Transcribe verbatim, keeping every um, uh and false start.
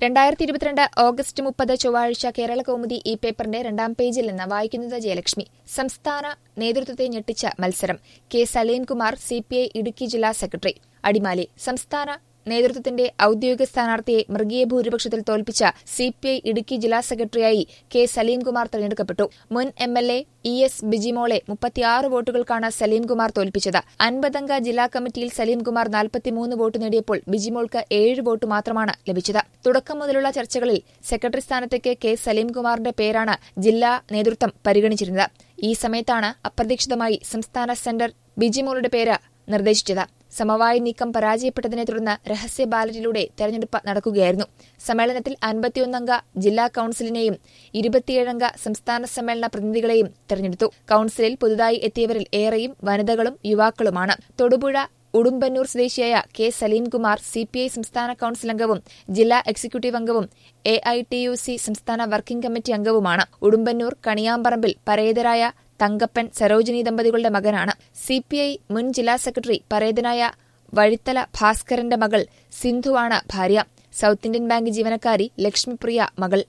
രണ്ടായിരത്തി ഇരുപത്തിരണ്ട് ഓഗസ്റ്റ് മുപ്പത് ചൊവ്വാഴ്ച കേരള കൗമുദി ഈ പേപ്പറിന്റെ രണ്ടാം പേജിൽ നിന്ന് വായിക്കുന്നത് ജയലക്ഷ്മി. സംസ്ഥാന നേതൃത്വത്തെ ഞെട്ടിച്ച മത്സരം. K Salimkumar C P I Idukki ജില്ലാ സെക്രട്ടറി. അടിമാലി. സംസ്ഥാന നേതൃത്വത്തിന്റെ ഔദ്യോഗിക സ്ഥാനാർത്ഥിയെ മൃഗീയ ഭൂരിപക്ഷത്തിൽ തോൽപ്പിച്ച സി പി ഐ ഇടുക്കി ജില്ലാ സെക്രട്ടറിയായി കെ സലീംകുമാർ തെരഞ്ഞെടുക്കപ്പെട്ടു. മുൻ M L A E S ബിജിമോളെ മുപ്പത്തിയാറ് വോട്ടുകൾക്കാണ് സലീംകുമാർ തോൽപ്പിച്ചത്. അൻപതംഗ ജില്ലാ കമ്മിറ്റിയിൽ സലീംകുമാർ നാൽപ്പത്തിമൂന്ന് വോട്ട് നേടിയപ്പോൾ ബിജിമോൾക്ക് ഏഴ് വോട്ട് മാത്രമാണ് ലഭിച്ചത്. തുടക്കം മുതലുള്ള ചർച്ചകളിൽ സെക്രട്ടറി സ്ഥാനത്തേക്ക് കെ സലീംകുമാറിന്റെ പേരാണ് ജില്ലാ നേതൃത്വം പരിഗണിച്ചിരുന്നത്. ഈ സമയത്താണ് അപ്രതീക്ഷിതമായി സംസ്ഥാന സെന്റർ ബിജിമോളുടെ പേര് നിർദ്ദേശിച്ചത്. സമവായ നീക്കം പരാജയപ്പെട്ടതിനെ തുടർന്ന് രഹസ്യ ബാലറ്റിലൂടെ തെരഞ്ഞെടുപ്പ് നടക്കുകയായിരുന്നു. സമ്മേളനത്തിൽ അൻപത്തിയൊന്നംഗ ജില്ലാ കൌൺസിലിനെയും ഇരുപത്തിയേഴംഗ സംസ്ഥാന സമ്മേളന പ്രതിനിധികളെയും തെരഞ്ഞെടുത്തു. കൌൺസിലിൽ പുതുതായി എത്തിയവരിൽ ഏറെയും വനിതകളും യുവാക്കളുമാണ്. തൊടുപുഴ ഉടുമ്പന്നൂർ സ്വദേശിയായ K Salimkumar C P I സംസ്ഥാന കൌൺസിൽ അംഗവും ജില്ലാ എക്സിക്യൂട്ടീവ് അംഗവും A I T U C സംസ്ഥാന വർക്കിംഗ് കമ്മിറ്റി അംഗവുമാണ്. ഉടുമ്പന്നൂർ കണിയാമ്പറമ്പിൽ പരേതരായ തങ്കപ്പൻ സരോജിനി ദമ്പതികളുടെ മകനാണ്. സി പി ഐ മുൻ ജില്ലാ സെക്രട്ടറി പരേതനായ വഴിത്തല ഭാസ്കരന്റെ മകൾ സിന്ധുവാണ് ഭാര്യ. സൌത്ത് ഇന്ത്യൻ ബാങ്ക് ജീവനക്കാരി ലക്ഷ്മിപ്രിയ മകൾ.